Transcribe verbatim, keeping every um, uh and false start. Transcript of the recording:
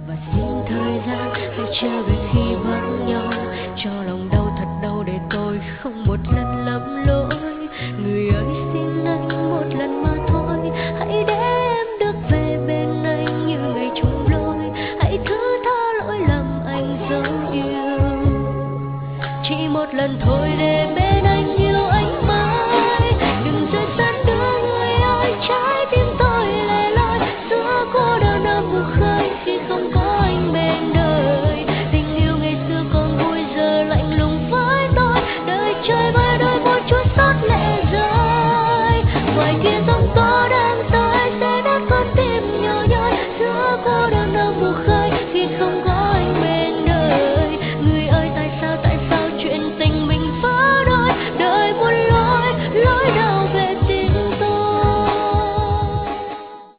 và xin thời gian hãy trở về khi vắng nhau, cho lòng đau thật đau để tôi không một lần lầm lỗi. Người ơi xin anh một lần mà thôi, hãy để em được về bên anh như ngày chung lối. Hãy thứ tha lỗi lầm anh dấu yêu, chỉ một lần thôi để bên anh yêu anh mãi. Đừng rời xa nữa người ơi, trái tim tôi lẻ loi giữa cô đơn ở vùng khơi khi không có anh bên đời. Tình yêu ngày xưa còn vui giờ lạnh lùng với tôi, đời chơi với đôi một chút xót lệ rơi. Ngoài kia giông tố đang tới sẽ đắt con tim nhỏ nhoi giữa cô